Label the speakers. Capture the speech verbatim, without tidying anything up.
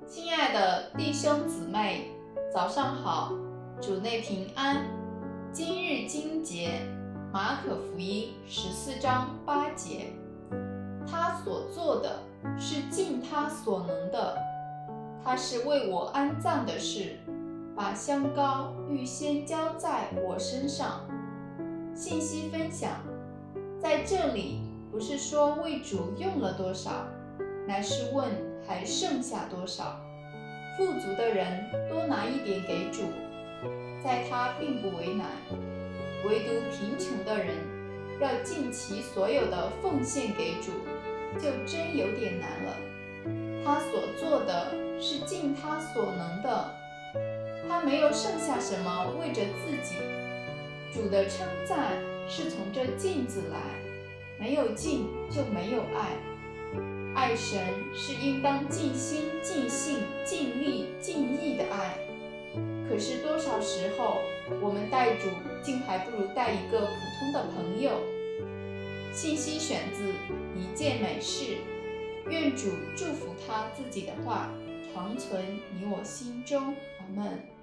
Speaker 1: 亲爱的弟兄姊妹，早上好，主内平安。今日经节，马可福音十四章八节。他所做的是尽他所能的，他是为我安葬的事，把香膏预先浇在我身上。信息分享，在这里不是说为主用了多少，乃是问还剩下多少。富足的人多拿一点给主，在他并不为难；唯独贫穷的人要尽其所有的奉献给主，就真有点难了。他所做的是尽他所能的，他没有剩下什么为着自己。主的称赞是从这尽字来，没有尽就没有爱。爱神是应当尽心、尽性、尽力、尽意的爱。可是多少时候，我们待主竟还不如待一个普通的朋友。信息选自一件美事，愿主祝福他自己的话，常存你我心中。阿们。